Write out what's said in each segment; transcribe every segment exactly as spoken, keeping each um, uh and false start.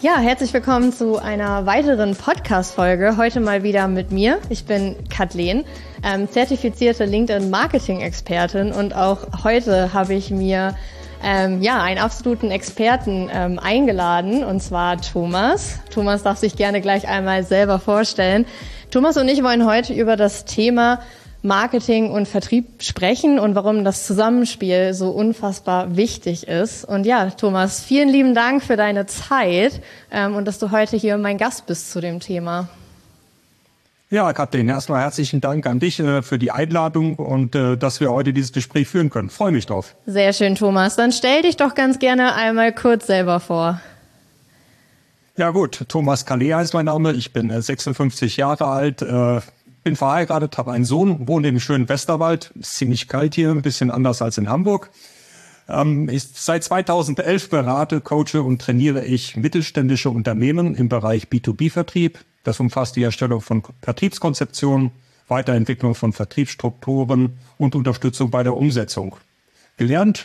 Ja, herzlich willkommen zu einer weiteren Podcast-Folge. Heute mal wieder mit mir. Ich bin Kathleen, ähm, zertifizierte LinkedIn-Marketing-Expertin, und auch heute habe ich mir ähm, ja einen absoluten Experten ähm, eingeladen, und zwar Thomas. Thomas darf sich gerne gleich einmal selber vorstellen. Thomas und ich wollen heute über das Thema Marketing und Vertrieb sprechen und warum das Zusammenspiel so unfassbar wichtig ist. Und ja, Thomas, vielen lieben Dank für deine Zeit ähm, und dass du heute hier mein Gast bist zu dem Thema. Ja, Kathleen, erstmal herzlichen Dank an dich äh, für die Einladung und äh, dass wir heute dieses Gespräch führen können. Freue mich drauf. Sehr schön, Thomas. Dann stell dich doch ganz gerne einmal kurz selber vor. Ja gut, Thomas Kalea ist mein Name. Ich bin äh, sechsundfünfzig Jahre alt, äh, bin verheiratet, habe einen Sohn, wohne im schönen Westerwald. Ist ziemlich kalt hier, ein bisschen anders als in Hamburg. Ähm, ich, seit zweitausendelf berate, coache und trainiere ich mittelständische Unternehmen im Bereich B zwei B-Vertrieb. Das umfasst die Erstellung von Vertriebskonzeptionen, Weiterentwicklung von Vertriebsstrukturen und Unterstützung bei der Umsetzung. Gelernt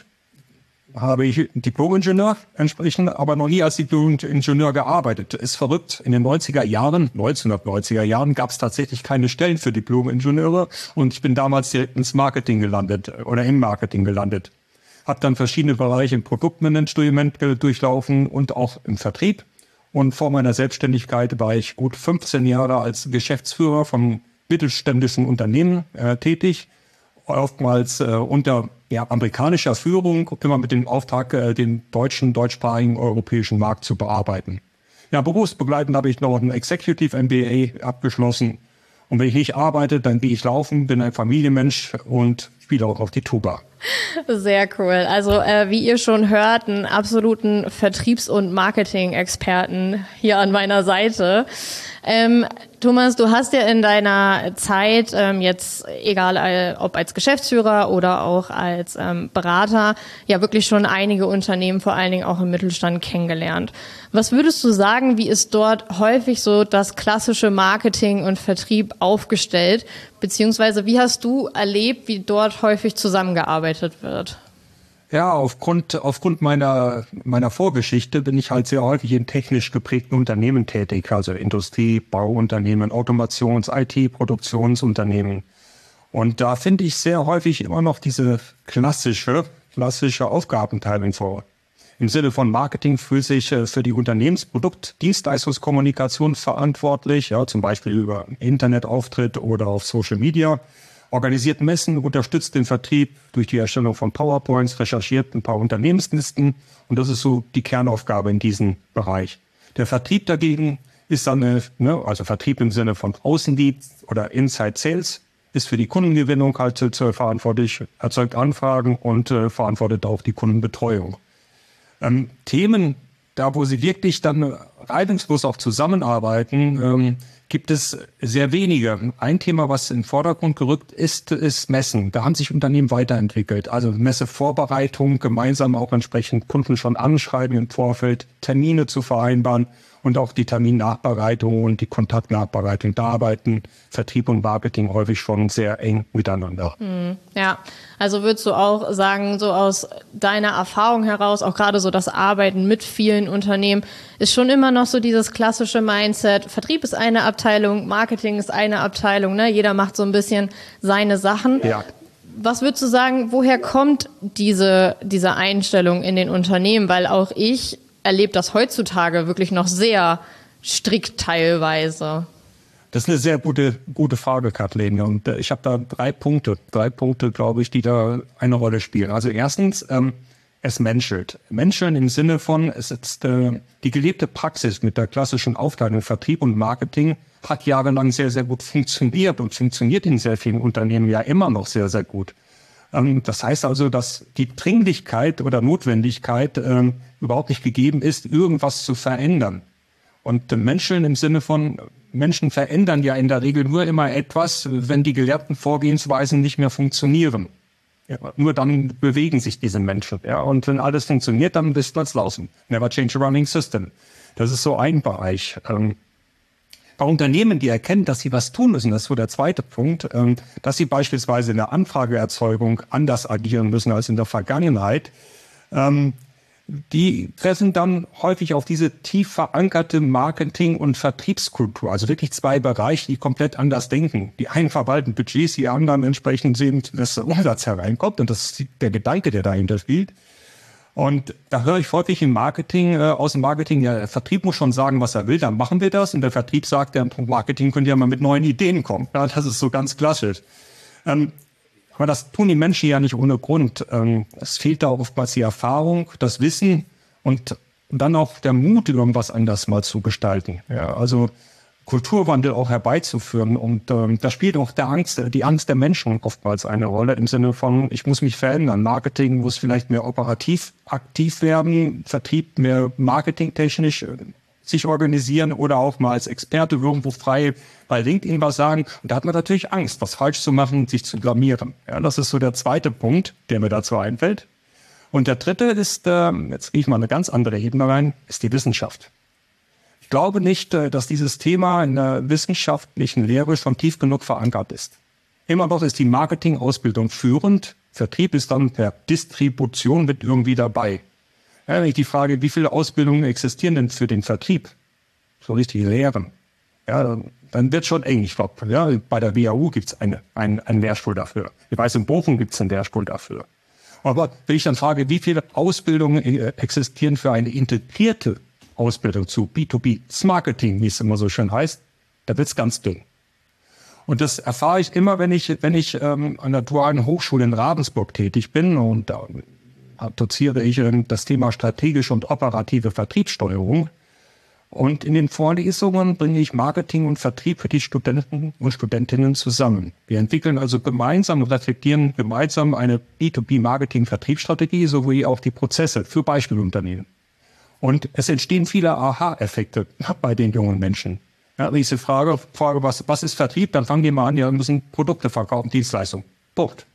habe ich Diplom-Ingenieur entsprechend, aber noch nie als Diplom-Ingenieur gearbeitet. Ist verrückt. In den neunziger Jahren, neunzehnhundertneunziger Jahren, gab es tatsächlich keine Stellen für Diplom-Ingenieure, und ich bin damals direkt ins Marketing gelandet oder im Marketing gelandet. Habe dann verschiedene Bereiche im Produktmanagement durchlaufen und auch im Vertrieb. Und vor meiner Selbstständigkeit war ich gut fünfzehn Jahre als Geschäftsführer von mittelständischen Unternehmen äh, tätig. Oftmals äh, unter ja, amerikanischer Führung, immer mit dem Auftrag, äh, den deutschen, deutschsprachigen, europäischen Markt zu bearbeiten. Ja, berufsbegleitend habe ich noch ein Executive M B A abgeschlossen. Und wenn ich nicht arbeite, dann gehe ich laufen, bin ein Familienmensch und spiele auch auf die Tuba. Sehr cool. Also äh, wie ihr schon hört, einen absoluten Vertriebs- und Marketing-Experten hier an meiner Seite. Ähm, Thomas, du hast ja in deiner Zeit ähm, jetzt, egal äh, ob als Geschäftsführer oder auch als ähm, Berater, ja wirklich schon einige Unternehmen, vor allen Dingen auch im Mittelstand, kennengelernt. Was würdest du sagen, wie ist dort häufig so das klassische Marketing und Vertrieb aufgestellt? Beziehungsweise wie hast du erlebt, wie dort häufig zusammengearbeitet wird? Ja, aufgrund, aufgrund meiner, meiner Vorgeschichte bin ich halt sehr häufig in technisch geprägten Unternehmen tätig, also Industrie, Bauunternehmen, Automations-, I T-Produktionsunternehmen. Und da finde ich sehr häufig immer noch diese klassische, klassische Aufgabenteilung vor. Im Sinne von Marketing fühlt sich für die Unternehmensprodukt-, Dienstleistungskommunikation verantwortlich, ja, zum Beispiel über Internetauftritt oder auf Social Media. Organisiert Messen, unterstützt den Vertrieb durch die Erstellung von PowerPoints, recherchiert ein paar Unternehmenslisten, und das ist so die Kernaufgabe in diesem Bereich. Der Vertrieb dagegen ist dann, eine, ne, also Vertrieb im Sinne von Außendienst oder Inside Sales, ist für die Kundengewinnung halt äh, verantwortlich, erzeugt Anfragen und äh, verantwortet auch die Kundenbetreuung. Ähm, Themen, da wo sie wirklich dann reibungslos auch zusammenarbeiten, ähm, gibt es sehr wenige. Ein Thema, was in den Vordergrund gerückt ist, ist Messen. Da haben sich Unternehmen weiterentwickelt. Also Messevorbereitung, gemeinsam auch entsprechend Kunden schon anschreiben im Vorfeld, Termine zu vereinbaren und auch die Terminnachbereitung und die Kontaktnachbereitung. Da arbeiten Vertrieb und Marketing häufig schon sehr eng miteinander. Hm, ja, also würdest du auch sagen, so aus deiner Erfahrung heraus, auch gerade so das Arbeiten mit vielen Unternehmen, ist schon immer noch so dieses klassische Mindset, Vertrieb ist eine Abteilung, Marketing ist eine Abteilung, ne? Jeder macht so ein bisschen seine Sachen. Ja. Was würdest du sagen, woher kommt diese, diese Einstellung in den Unternehmen? Weil auch ich erlebe das heutzutage wirklich noch sehr strikt teilweise. Das ist eine sehr gute, gute Frage, Kathleen. Und äh, ich habe da drei Punkte, drei Punkte, glaube ich, die da eine Rolle spielen. Also erstens, ähm, es menschelt. Menscheln im Sinne von, es ist äh, die gelebte Praxis mit der klassischen Aufteilung Vertrieb und Marketing hat jahrelang sehr, sehr gut funktioniert und funktioniert in sehr vielen Unternehmen ja immer noch sehr, sehr gut. Ähm, das heißt also, dass die Dringlichkeit oder Notwendigkeit ähm, überhaupt nicht gegeben ist, irgendwas zu verändern. Und äh, Menscheln im Sinne von, Menschen verändern ja in der Regel nur immer etwas, wenn die gelernten Vorgehensweisen nicht mehr funktionieren. Ja, nur dann bewegen sich diese Menschen. Ja, und wenn alles funktioniert, dann ist das laufen. Never change a running system. Das ist so ein Bereich. Ähm, bei Unternehmen, die erkennen, dass sie was tun müssen, das ist so der zweite Punkt, ähm, dass sie beispielsweise in der Anfrageerzeugung anders agieren müssen als in der Vergangenheit, ähm, die treffen dann häufig auf diese tief verankerte Marketing- und Vertriebskultur. Also wirklich zwei Bereiche, die komplett anders denken. Die einen verwalten Budgets, die anderen entsprechend sehen, dass der Umsatz hereinkommt. Und das ist der Gedanke, der dahinter spielt. Und da höre ich häufig im Marketing, äh, aus dem Marketing, ja, der Vertrieb muss schon sagen, was er will, dann machen wir das. Und der Vertrieb sagt, der Marketing könnte ja mal mit neuen Ideen kommen. Ja, das ist so ganz klassisch. Ähm, aber das tun die Menschen ja nicht ohne Grund. Ähm, es fehlt da oftmals die Erfahrung, das Wissen und dann auch der Mut, irgendwas anders mal zu gestalten. Ja, also Kulturwandel auch herbeizuführen. Und ähm, da spielt auch der Angst, die Angst der Menschen oftmals eine Rolle im Sinne von, ich muss mich verändern. Marketing muss vielleicht mehr operativ aktiv werden, Vertrieb mehr marketingtechnisch äh, sich organisieren oder auch mal als Experte irgendwo frei bei LinkedIn was sagen. Und da hat man natürlich Angst, was falsch zu machen, sich zu blamieren. Ja, das ist so der zweite Punkt, der mir dazu einfällt. Und der dritte ist, äh, jetzt gehe ich mal eine ganz andere Ebene rein, ist die Wissenschaft. Ich glaube nicht, dass dieses Thema in der wissenschaftlichen Lehre schon tief genug verankert ist. Immer noch ist die Marketing-Ausbildung führend. Vertrieb ist dann per Distribution mit irgendwie dabei. Ja, wenn ich die Frage, wie viele Ausbildungen existieren denn für den Vertrieb? So richtig Lehren. Ja, dann wird schon eng. Ich glaube, ja, bei der W H U gibt es eine, ein, einen Lehrstuhl dafür. Ich weiß, in Bochum gibt es einen Lehrstuhl dafür. Aber wenn ich dann frage, wie viele Ausbildungen existieren für eine integrierte Ausbildung zu B zwei B, das Marketing, wie es immer so schön heißt, da wird's ganz dünn. Und das erfahre ich immer, wenn ich, wenn ich ähm, an der dualen Hochschule in Ravensburg tätig bin und da doziere ich ähm, das Thema strategische und operative Vertriebssteuerung. Und in den Vorlesungen bringe ich Marketing und Vertrieb für die Studenten und Studentinnen zusammen. Wir entwickeln also gemeinsam und reflektieren gemeinsam eine B zwei B Marketing-Vertriebsstrategie sowie auch die Prozesse für Beispielunternehmen. Und es entstehen viele Aha-Effekte bei den jungen Menschen. Ja, wenn ich sie frage, frage was, was ist Vertrieb, dann fangen die mal an, ja, müssen Produkte verkaufen, Dienstleistungen. Punkt.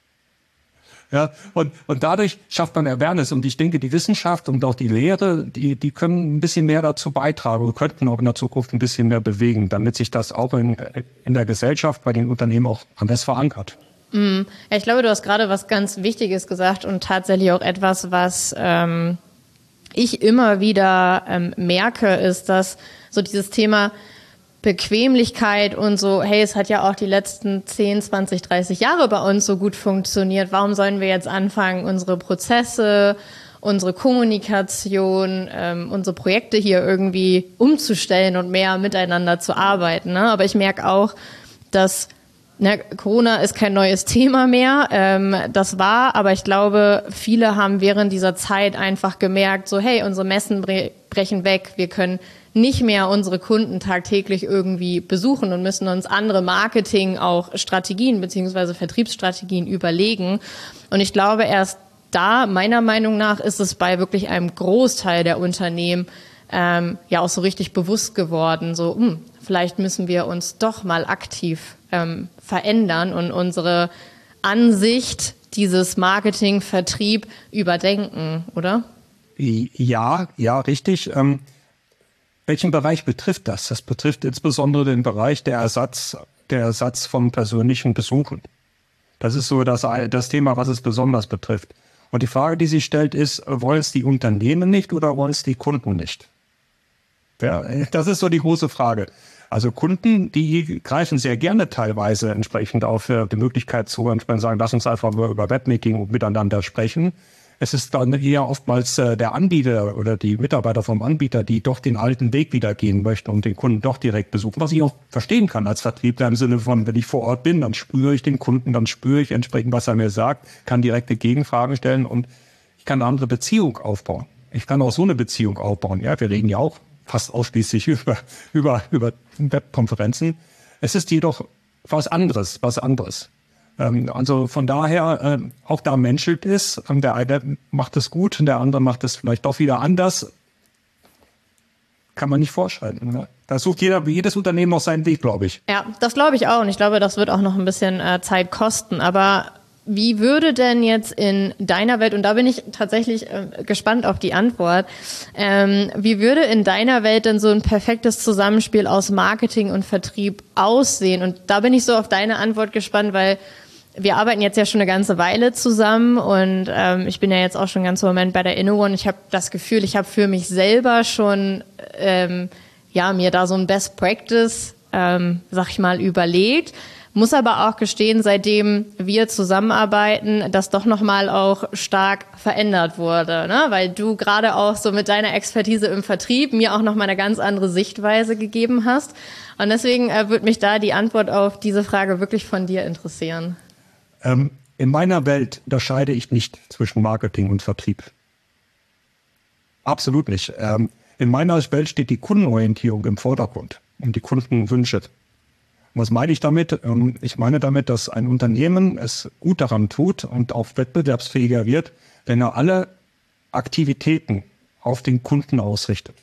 Ja, und, und dadurch schafft man Awareness. Und ich denke, die Wissenschaft und auch die Lehre, die, die können ein bisschen mehr dazu beitragen und könnten auch in der Zukunft ein bisschen mehr bewegen, damit sich das auch in, in der Gesellschaft, bei den Unternehmen auch anders verankert. Mm, ja, ich glaube, du hast gerade was ganz Wichtiges gesagt und tatsächlich auch etwas, was ähm ich immer wieder ähm, merke, ist, dass so dieses Thema Bequemlichkeit und so, hey, es hat ja auch die letzten zehn, zwanzig, dreißig Jahre bei uns so gut funktioniert. Warum sollen wir jetzt anfangen, unsere Prozesse, unsere Kommunikation, ähm, unsere Projekte hier irgendwie umzustellen und mehr miteinander zu arbeiten, ne? Aber ich merke auch, dass Na, Corona ist kein neues Thema mehr. Ähm, das war, aber ich glaube, viele haben während dieser Zeit einfach gemerkt, so hey, unsere Messen bre- brechen weg. Wir können nicht mehr unsere Kunden tagtäglich irgendwie besuchen und müssen uns andere Marketing, auch Strategien beziehungsweise Vertriebsstrategien überlegen. Und ich glaube, erst da, meiner Meinung nach, ist es bei wirklich einem Großteil der Unternehmen ähm, ja auch so richtig bewusst geworden. So, mh, vielleicht müssen wir uns doch mal aktiv ähm, verändern und unsere Ansicht dieses Marketing, Vertrieb überdenken, oder? Ja, ja, richtig. Ähm, welchen Bereich betrifft das? Das betrifft insbesondere den Bereich der Ersatz, der Ersatz von persönlichen Besuchen. Das ist so das, das Thema, was es besonders betrifft. Und die Frage, die sich stellt, ist, wollen es die Unternehmen nicht oder wollen es die Kunden nicht? Ja, das ist so die große Frage. Also Kunden, die greifen sehr gerne teilweise entsprechend auf die Möglichkeit zu und sagen, lass uns einfach nur über Webmeeting und miteinander sprechen. Es ist dann eher oftmals äh, der Anbieter oder die Mitarbeiter vom Anbieter, die doch den alten Weg wieder gehen möchten und den Kunden doch direkt besuchen. Was ich auch verstehen kann als Vertriebler im Sinne von, wenn ich vor Ort bin, dann spüre ich den Kunden, dann spüre ich entsprechend, was er mir sagt, kann direkte Gegenfragen stellen und ich kann eine andere Beziehung aufbauen. Ich kann auch so eine Beziehung aufbauen. Ja, wir reden ja auch fast ausschließlich über, über, über Webkonferenzen. Es ist jedoch was anderes, was anderes. Also von daher, auch da menschelt es. Der eine macht es gut, der andere macht es vielleicht doch wieder anders. Kann man nicht vorschreiben. Da sucht jeder, jedes Unternehmen noch seinen Weg, glaube ich. Ja, das glaube ich auch. Und ich glaube, das wird auch noch ein bisschen äh, Zeit kosten. Aber wie würde denn jetzt in deiner Welt, und da bin ich tatsächlich äh, gespannt auf die Antwort, ähm, wie würde in deiner Welt denn so ein perfektes Zusammenspiel aus Marketing und Vertrieb aussehen? Und da bin ich so auf deine Antwort gespannt, weil wir arbeiten jetzt ja schon eine ganze Weile zusammen und ähm, ich bin ja jetzt auch schon einen ganzen Moment bei der InnoOne. Ich habe das Gefühl, ich habe für mich selber schon ähm, ja mir da so ein Best Practice, ähm, sag ich mal, überlegt. Muss aber auch gestehen, seitdem wir zusammenarbeiten, das doch nochmal auch stark verändert wurde, ne? Weil du gerade auch so mit deiner Expertise im Vertrieb mir auch nochmal eine ganz andere Sichtweise gegeben hast. Und deswegen äh, würde mich da die Antwort auf diese Frage wirklich von dir interessieren. Ähm, in meiner Welt unterscheide ich nicht zwischen Marketing und Vertrieb. Absolut nicht. Ähm, in meiner Welt steht die Kundenorientierung im Vordergrund und die Kundenwünsche. Was meine ich damit? Ich meine damit, dass ein Unternehmen es gut daran tut und auch wettbewerbsfähiger wird, wenn er alle Aktivitäten auf den Kunden ausrichtet.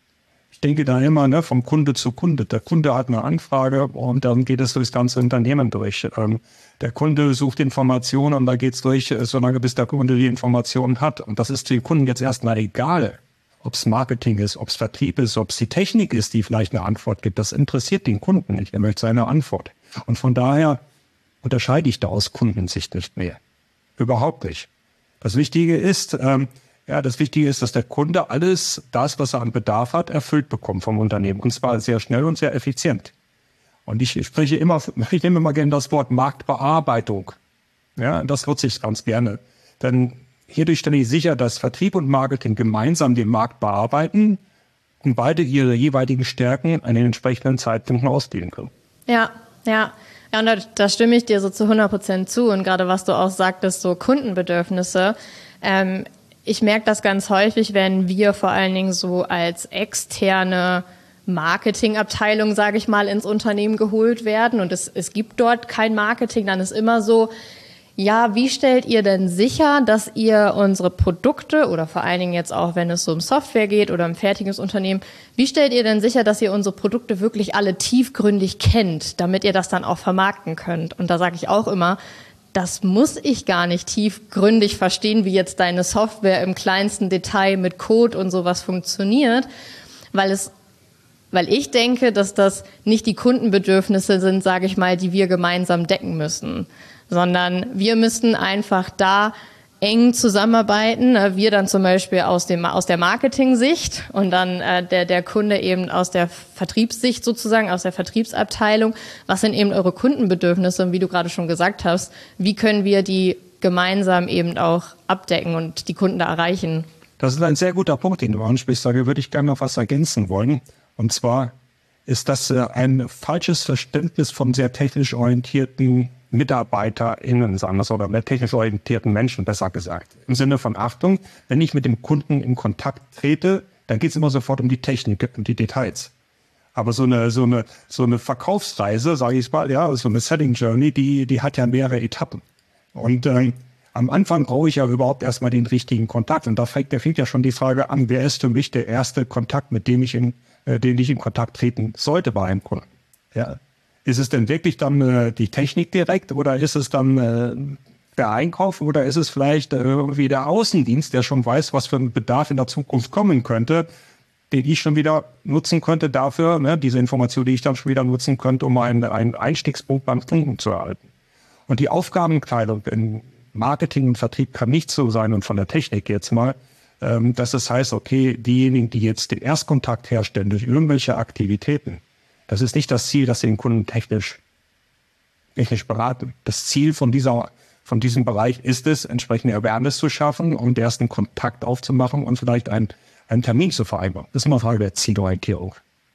Ich denke da immer ne, vom Kunde zu Kunde. Der Kunde hat eine Anfrage und dann geht es durchs ganze Unternehmen durch. Der Kunde sucht Informationen und da geht es durch, solange bis der Kunde die Informationen hat. Und das ist dem Kunden jetzt erstmal egal. Ob es Marketing ist, ob es Vertrieb ist, ob es die Technik ist, die vielleicht eine Antwort gibt, das interessiert den Kunden nicht. Er möchte seine Antwort. Und von daher unterscheide ich da aus Kundensicht nicht mehr. Überhaupt nicht. Das Wichtige ist, ähm, ja, das Wichtige ist, dass der Kunde alles das, was er an Bedarf hat, erfüllt bekommt vom Unternehmen. Und zwar sehr schnell und sehr effizient. Und ich spreche immer, ich nehme immer gerne das Wort Marktbearbeitung. Ja, das nutze ich ganz gerne. Denn hierdurch stelle ich sicher, dass Vertrieb und Marketing gemeinsam den Markt bearbeiten und beide ihre jeweiligen Stärken an den entsprechenden Zeitpunkten ausspielen können. Ja, ja. Ja, und da, da stimme ich dir so zu hundert Prozent zu. Und gerade was du auch sagtest, so Kundenbedürfnisse. Ähm, ich merke das ganz häufig, wenn wir vor allen Dingen so als externe Marketingabteilung, sage ich mal, ins Unternehmen geholt werden und es, es gibt dort kein Marketing, dann ist immer so, ja, wie stellt ihr denn sicher, dass ihr unsere Produkte oder vor allen Dingen jetzt auch, wenn es so um Software geht oder um fertiges Unternehmen, wie stellt ihr denn sicher, dass ihr unsere Produkte wirklich alle tiefgründig kennt, damit ihr das dann auch vermarkten könnt? Und da sage ich auch immer, das muss ich gar nicht tiefgründig verstehen, wie jetzt deine Software im kleinsten Detail mit Code und sowas funktioniert, weil es Weil ich denke, dass das nicht die Kundenbedürfnisse sind, sage ich mal, die wir gemeinsam decken müssen, sondern wir müssten einfach da eng zusammenarbeiten. Wir dann zum Beispiel aus dem aus der Marketing-Sicht und dann äh, der der Kunde eben aus der Vertriebssicht sozusagen, aus der Vertriebsabteilung. Was sind eben eure Kundenbedürfnisse? Und wie du gerade schon gesagt hast, wie können wir die gemeinsam eben auch abdecken und die Kunden da erreichen? Das ist ein sehr guter Punkt, den du ansprichst. Da würde ich gerne noch was ergänzen wollen. Und zwar ist das ein falsches Verständnis von sehr technisch orientierten MitarbeiterInnen, sagen wir so, oder mehr technisch orientierten Menschen, besser gesagt. Im Sinne von Achtung, wenn ich mit dem Kunden in Kontakt trete, dann geht es immer sofort um die Technik und die Details. Aber so eine, so eine, so eine Verkaufsreise, sage ich mal, ja, so eine Selling Journey, die, die hat ja mehrere Etappen. Und äh, am Anfang brauche ich ja überhaupt erstmal den richtigen Kontakt. Und da fängt, da fängt ja schon die Frage an, wer ist für mich der erste Kontakt, mit dem ich in, äh, den ich in Kontakt treten sollte bei einem Kunden? Ja. Ist es denn wirklich dann äh, die Technik direkt oder ist es dann äh, der Einkauf oder ist es vielleicht äh, irgendwie der Außendienst, der schon weiß, was für ein Bedarf in der Zukunft kommen könnte, den ich schon wieder nutzen könnte dafür, ne, diese Information, die ich dann schon wieder nutzen könnte, um einen, einen Einstiegspunkt beim Kunden zu erhalten. Und die Aufgabenkleidung in Marketing und Vertrieb kann nicht so sein und von der Technik jetzt mal, ähm, dass es heißt, okay, diejenigen, die jetzt den Erstkontakt herstellen durch irgendwelche Aktivitäten, das ist nicht das Ziel, dass sie den Kunden technisch, technisch beraten. Das Ziel von dieser, von diesem Bereich ist es, entsprechende Awareness zu schaffen und erst einen Kontakt aufzumachen und vielleicht einen, einen Termin zu vereinbaren. Das ist immer eine Frage der Zielorientierung.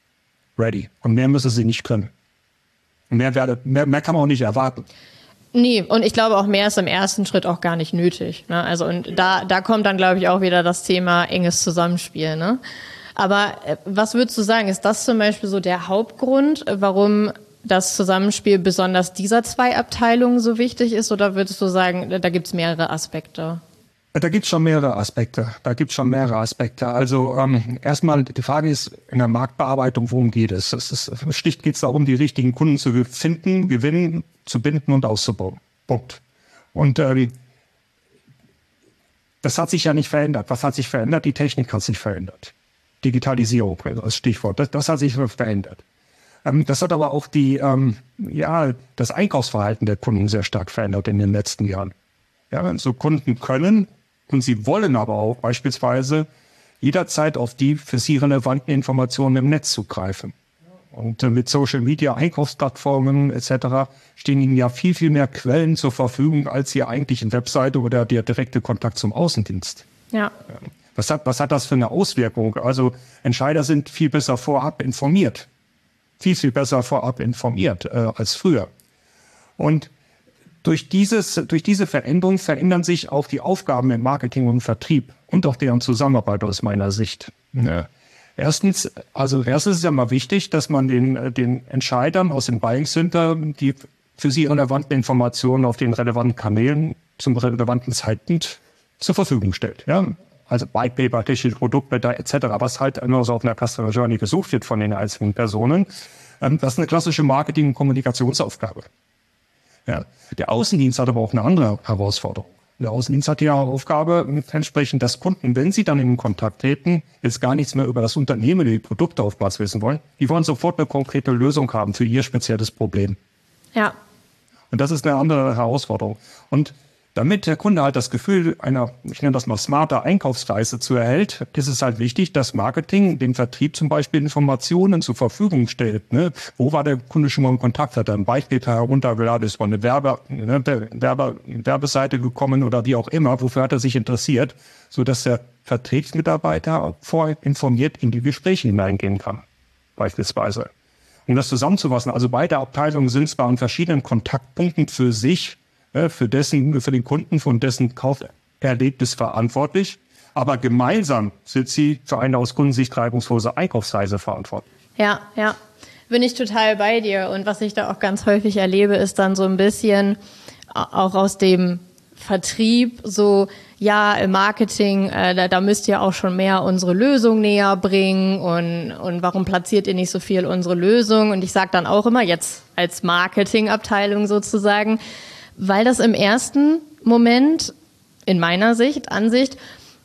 Ready. Und mehr müssen sie nicht können. Mehr, werde, mehr, mehr kann man auch nicht erwarten. Nee, und ich glaube auch mehr ist im ersten Schritt auch gar nicht nötig. Ne? Also und da, da kommt dann, glaube ich, auch wieder das Thema enges Zusammenspiel. Ne? Aber was würdest du sagen, ist das zum Beispiel so der Hauptgrund, warum das Zusammenspiel besonders dieser zwei Abteilungen so wichtig ist? Oder würdest du sagen, da gibt es mehrere Aspekte? Da gibt es schon mehrere Aspekte. Da gibt es schon mehrere Aspekte. Also ähm, erstmal die Frage ist in der Marktbearbeitung, worum geht es? Es ist, schlicht geht es darum, die richtigen Kunden zu finden, gewinnen, zu binden und auszubauen. Punkt. Und ähm, das hat sich ja nicht verändert. Was hat sich verändert? Die Technik hat sich verändert. Digitalisierung als Stichwort. Das, das hat sich verändert. Ähm, das hat aber auch die, ähm, ja, das Einkaufsverhalten der Kunden sehr stark verändert in den letzten Jahren. Ja, so Kunden können und sie wollen aber auch beispielsweise jederzeit auf die für sie relevanten Informationen im Netz zugreifen. Und äh, mit Social Media, Einkaufsplattformen et cetera stehen ihnen ja viel, viel mehr Quellen zur Verfügung als die eigentliche Webseite oder der direkte Kontakt zum Außendienst. Ja. Was hat, was hat das für eine Auswirkung? Also Entscheider sind viel besser vorab informiert. Viel, viel besser vorab informiert äh, als früher. Und durch dieses, durch diese Veränderung verändern sich auch die Aufgaben im Marketing und Vertrieb und auch deren Zusammenarbeit aus meiner Sicht. Ja. Erstens, also erstens ist ja mal wichtig, dass man den, den Entscheidern aus dem Buying Center die für sie relevanten Informationen auf den relevanten Kanälen zum relevanten Zeitpunkt zur Verfügung stellt. Ja. Also White Paper, technische Produktblätter et cetera, was halt immer so auf einer Customer Journey gesucht wird von den einzelnen Personen. Das ist eine klassische Marketing- und Kommunikationsaufgabe. Ja. Der Außendienst hat aber auch eine andere Herausforderung. Der Außendienst hat die Aufgabe, entsprechend, dass Kunden, wenn sie dann in Kontakt treten, jetzt gar nichts mehr über das Unternehmen, die Produkte auf Platz wissen wollen. Die wollen sofort eine konkrete Lösung haben für ihr spezielles Problem. Ja. Und das ist eine andere Herausforderung. Und damit der Kunde halt das Gefühl einer, ich nenne das mal smarter Einkaufsreise zu erhält, ist es halt wichtig, dass Marketing den Vertrieb zum Beispiel Informationen zur Verfügung stellt. Ne? Wo war der Kunde schon mal in Kontakt? Hat er ein Beispiel heruntergeladen, ist von einer Werbe, ne, Werbe, Werbeseite gekommen oder wie auch immer. Wofür hat er sich interessiert? Sodass der Vertriebsmitarbeiter vorinformiert in die Gespräche hineingehen kann, beispielsweise. Um das zusammenzufassen, also beide Abteilungen sind zwar an verschiedenen Kontaktpunkten für sich, für dessen, für den Kunden von dessen Kauferlebnis verantwortlich. Aber gemeinsam sind sie für eine aus Kundensicht reibungslose Einkaufsreise verantwortlich. Ja, ja. Bin ich total bei dir. Und was ich da auch ganz häufig erlebe, ist dann so ein bisschen auch aus dem Vertrieb so, ja, im Marketing, äh, da, da müsst ihr auch schon mehr unsere Lösung näher bringen und, und warum platziert ihr nicht so viel unsere Lösung? Und ich sage dann auch immer, jetzt als Marketingabteilung sozusagen, weil das im ersten Moment, in meiner Sicht, Ansicht,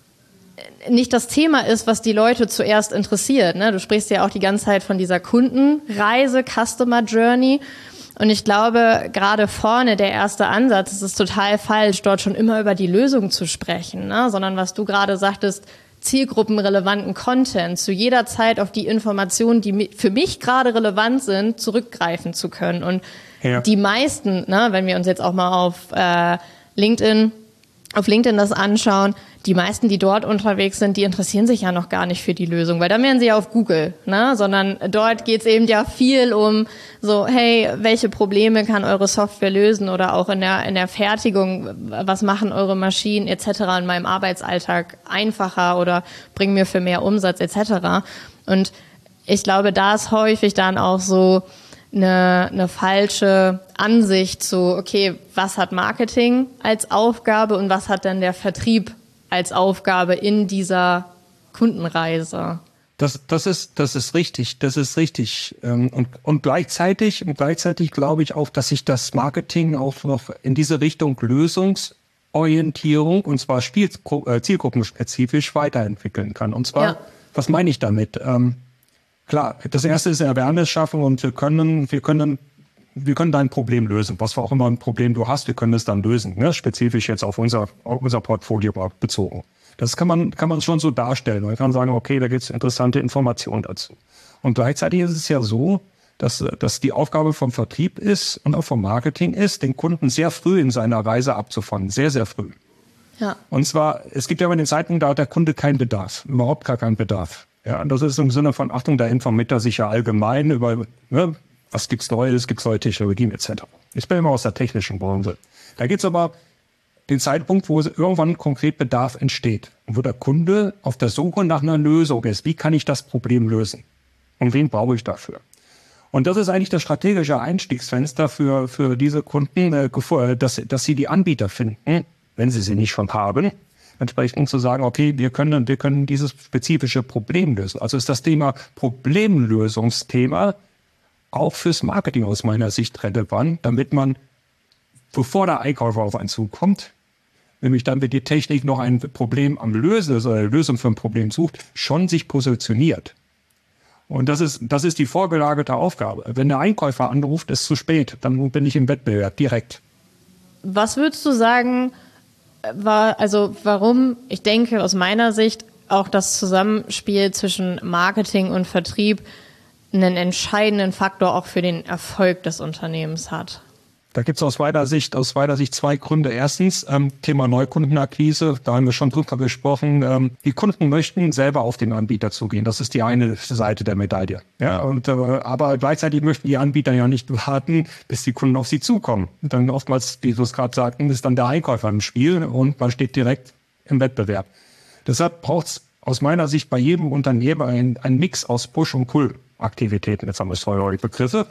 nicht das Thema ist, was die Leute zuerst interessiert. Ne? Du sprichst ja auch die ganze Zeit von dieser Kundenreise, Customer Journey. Und ich glaube, gerade vorne der erste Ansatz, es ist total falsch, dort schon immer über die Lösung zu sprechen, ne? Sondern was du gerade sagtest, zielgruppenrelevanten Content, zu jeder Zeit auf die Informationen, die für mich gerade relevant sind, zurückgreifen zu können. Und ja. Die meisten, ne, wenn wir uns jetzt auch mal auf äh, LinkedIn, auf LinkedIn das anschauen, die meisten, die dort unterwegs sind, die interessieren sich ja noch gar nicht für die Lösung, weil dann wären sie ja auf Google, ne? Sondern dort geht es eben ja viel um so, hey, welche Probleme kann eure Software lösen oder auch in der in der Fertigung, was machen eure Maschinen et cetera in meinem Arbeitsalltag einfacher oder bringen mir für mehr Umsatz et cetera. Und ich glaube, da ist häufig dann auch so eine, eine falsche Ansicht zu, okay, was hat Marketing als Aufgabe und was hat denn der Vertrieb als Aufgabe in dieser Kundenreise? Das, das ist, das ist richtig, das ist richtig. Und, und gleichzeitig, und gleichzeitig glaube ich auch, dass sich das Marketing auch noch in diese Richtung Lösungsorientierung und zwar Spiel, äh, zielgruppenspezifisch weiterentwickeln kann. Und zwar, ja. Was meine ich damit? Ähm, Klar, das erste ist Awareness schaffen und wir können, wir können, wir können dein Problem lösen. Was auch immer ein Problem du hast, wir können es dann lösen. Ne? Spezifisch jetzt auf unser, auf unser Portfolio bezogen. Das kann man, kann man schon so darstellen. Man kann sagen, okay, da gibt es interessante Informationen dazu. Und gleichzeitig ist es ja so, dass, dass die Aufgabe vom Vertrieb ist und auch vom Marketing ist, den Kunden sehr früh in seiner Reise abzufangen. Sehr, sehr früh. Ja. Und zwar, es gibt ja immer den Zeitpunkt, da hat der Kunde keinen Bedarf. Überhaupt gar keinen Bedarf. Ja, das ist im Sinne von, Achtung, da informiert er sich ja allgemein über, ne, was gibt's Neues, gibt's neue Technologien et cetera. Ich bin immer aus der technischen Branche. Da gibt's aber den Zeitpunkt, wo irgendwann konkret Bedarf entsteht und wo der Kunde auf der Suche nach einer Lösung ist. Wie kann ich das Problem lösen? Und wen brauche ich dafür? Und das ist eigentlich das strategische Einstiegsfenster für, für diese Kunden, äh, dass, dass sie die Anbieter finden, wenn sie sie nicht schon haben, entsprechend zu sagen, okay, wir können, wir können dieses spezifische Problem lösen. Also ist das Thema Problemlösungsthema auch fürs Marketing aus meiner Sicht relevant, damit man, bevor der Einkäufer auf einen zukommt, nämlich dann, wenn die Technik noch ein Problem am Lösen, also eine Lösung für ein Problem sucht, schon sich positioniert. Und das ist, das ist die vorgelagerte Aufgabe. Wenn der Einkäufer anruft, ist zu spät, dann bin ich im Wettbewerb direkt. Was würdest du sagen, war, also warum, ich denke aus meiner Sicht, auch das Zusammenspiel zwischen Marketing und Vertrieb einen entscheidenden Faktor auch für den Erfolg des Unternehmens hat? Da gibt es aus meiner Sicht, aus meiner Sicht zwei Gründe. Erstens, ähm, Thema Neukundenakquise, da haben wir schon drüber gesprochen. Ähm, die Kunden möchten selber auf den Anbieter zugehen. Das ist die eine Seite der Medaille. Ja, und, äh, aber gleichzeitig möchten die Anbieter ja nicht warten, bis die Kunden auf sie zukommen. Und dann oftmals, wie du es gerade sagten, ist dann der Einkäufer im Spiel und man steht direkt im Wettbewerb. Deshalb braucht es aus meiner Sicht bei jedem Unternehmer einen, einen Mix aus Push- und Pull-Aktivitäten. Jetzt haben wir zwei Begriffe.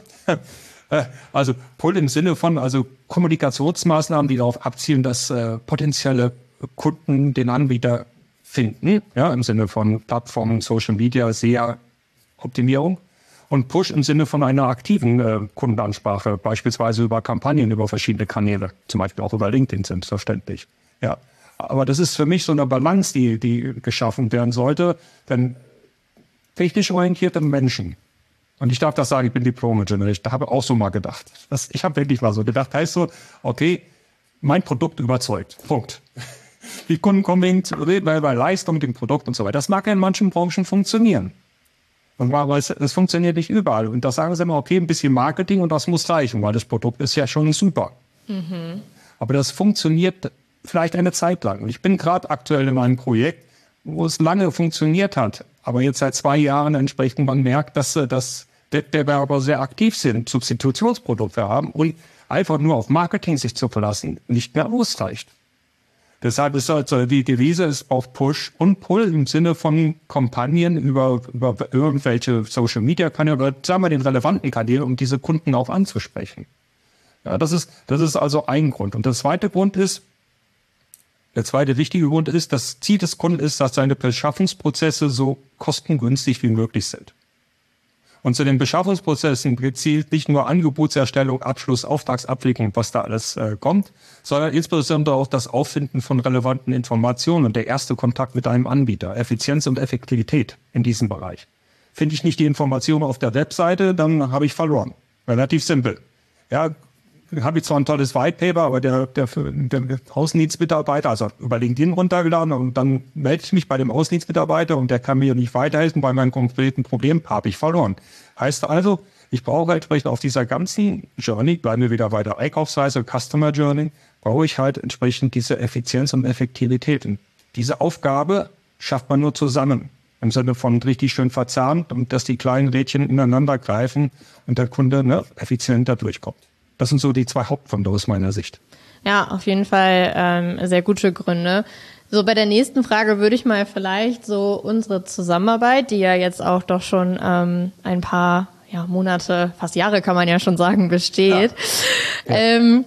Also Pull im Sinne von also Kommunikationsmaßnahmen, die darauf abzielen, dass äh, potenzielle Kunden den Anbieter finden, ja, im Sinne von Plattformen, Social Media, S E A-Optimierung. Und Push im Sinne von einer aktiven äh, Kundenansprache, beispielsweise über Kampagnen, über verschiedene Kanäle, zum Beispiel auch über LinkedIn selbstverständlich. Ja, aber das ist für mich so eine Balance, die, die geschaffen werden sollte, denn technisch orientierte Menschen, und ich darf das sagen, ich bin Diplom-Ingenieur, ich habe auch so mal gedacht. Das, ich habe wirklich mal so gedacht, heißt so, okay, mein Produkt überzeugt, Punkt. Die Kunden kommen wegen bei, bei Leistung, dem Produkt und so weiter. Das mag ja in manchen Branchen funktionieren. Aber es, es funktioniert nicht überall. Und da sagen sie immer, okay, ein bisschen Marketing und das muss reichen, weil das Produkt ist ja schon super. Mhm. Aber das funktioniert vielleicht eine Zeit lang. Und ich bin gerade aktuell in einem Projekt, wo es lange funktioniert hat, aber jetzt seit zwei Jahren entsprechend man merkt, dass das Wettbewerber sehr aktiv sind, Substitutionsprodukte haben und einfach nur auf Marketing sich zu verlassen nicht mehr ausreicht. Deshalb ist also die Devise ist auf Push und Pull im Sinne von Kampagnen über, über irgendwelche Social Media Kanäle oder sagen wir den relevanten Kanälen, um diese Kunden auch anzusprechen. Ja, das ist, das ist also ein Grund. Und der zweite Grund ist, der zweite wichtige Grund ist, das Ziel des Kunden ist, dass seine Beschaffungsprozesse so kostengünstig wie möglich sind. Und zu den Beschaffungsprozessen gezielt nicht nur Angebotserstellung, Abschluss, Auftragsabwicklung, was da alles äh, kommt, sondern insbesondere auch das Auffinden von relevanten Informationen und der erste Kontakt mit einem Anbieter, Effizienz und Effektivität in diesem Bereich. Finde ich nicht die Information auf der Webseite, dann habe ich verloren. Relativ simpel. Ja, habe ich zwar ein tolles White Paper, aber der, der, der Außendienstmitarbeiter, also über LinkedIn runtergeladen und dann melde ich mich bei dem Außendienstmitarbeiter und der kann mir nicht weiterhelfen bei meinem konkreten Problem, habe ich verloren. Heißt also, ich brauche entsprechend auf dieser ganzen Journey, bleiben wir wieder bei der Einkaufsreise, Customer Journey, brauche ich halt entsprechend diese Effizienz und Effektivität. Und diese Aufgabe schafft man nur zusammen. Im Sinne von richtig schön verzahnt und dass die kleinen Rädchen ineinander greifen und der Kunde ne, effizienter durchkommt. Das sind so die zwei Hauptgründe aus meiner Sicht. Ja, auf jeden Fall ähm, sehr gute Gründe. So, bei der nächsten Frage würde ich mal vielleicht so unsere Zusammenarbeit, die ja jetzt auch doch schon ähm, ein paar ja, Monate, fast Jahre kann man ja schon sagen, besteht. Ja. Ja. Ähm,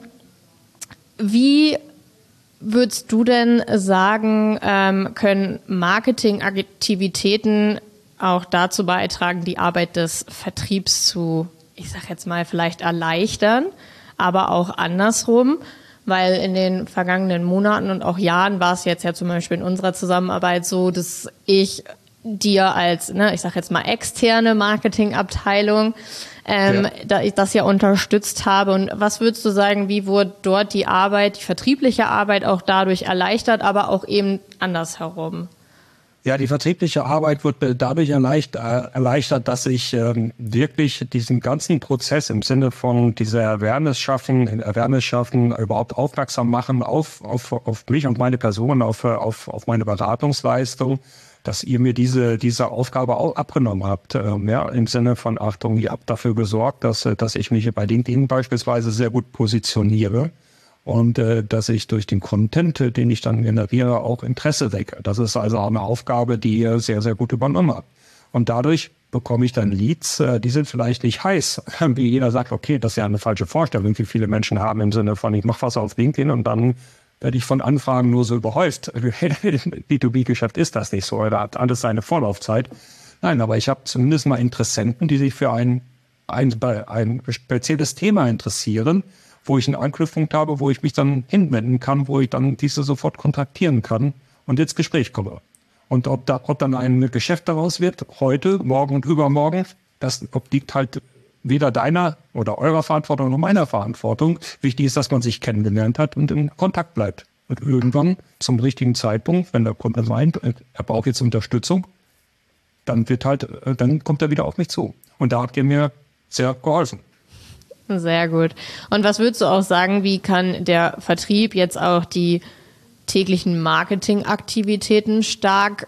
wie würdest du denn sagen, ähm, können Marketingaktivitäten auch dazu beitragen, die Arbeit des Vertriebs zu ich sag jetzt mal, vielleicht erleichtern, aber auch andersrum, weil in den vergangenen Monaten und auch Jahren war es jetzt ja zum Beispiel in unserer Zusammenarbeit so, dass ich dir als, ne, ich sag jetzt mal, externe Marketingabteilung ähm, ja. da ich das ja unterstützt habe. Und was würdest du sagen, wie wurde dort die Arbeit, die vertriebliche Arbeit auch dadurch erleichtert, aber auch eben andersherum? Ja, die vertriebliche Arbeit wird dadurch erleichtert, dass ich ähm, wirklich diesen ganzen Prozess im Sinne von dieser Awareness schaffen, Awareness schaffen, überhaupt aufmerksam machen auf, auf, auf mich und meine Person, auf, auf, auf meine Beratungsleistung, dass ihr mir diese, diese Aufgabe auch abgenommen habt. Ähm, ja, im Sinne von, Achtung, ihr habt dafür gesorgt, dass, dass ich mich bei LinkedIn beispielsweise sehr gut positioniere. Und äh, dass ich durch den Content, äh, den ich dann generiere, auch Interesse wecke. Das ist also auch eine Aufgabe, die ihr sehr, sehr gut übernommen habt. Und dadurch bekomme ich dann Leads, äh, die sind vielleicht nicht heiß, wie jeder sagt, okay, das ist ja eine falsche Vorstellung, wie viele Menschen haben im Sinne von, ich mache was auf LinkedIn und dann werde ich von Anfragen nur so überhäuft. B zwei B-Geschäft ist das nicht so, da hat alles seine Vorlaufzeit. Nein, aber ich habe zumindest mal Interessenten, die sich für ein, ein, ein spezielles Thema interessieren, wo ich einen Anknüpfpunkt habe, wo ich mich dann hinwenden kann, wo ich dann diese sofort kontaktieren kann und ins Gespräch komme. Und ob, da, ob dann ein Geschäft daraus wird, heute, morgen und übermorgen, das obliegt halt weder deiner oder eurer Verantwortung noch meiner Verantwortung. Wichtig ist, dass man sich kennengelernt hat und in Kontakt bleibt. Und irgendwann zum richtigen Zeitpunkt, wenn der Kunde meint, er braucht jetzt Unterstützung, dann wird halt, dann kommt er wieder auf mich zu. Und da habt ihr mir sehr geholfen. Sehr gut. Und was würdest du auch sagen, wie kann der Vertrieb jetzt auch die täglichen Marketingaktivitäten stark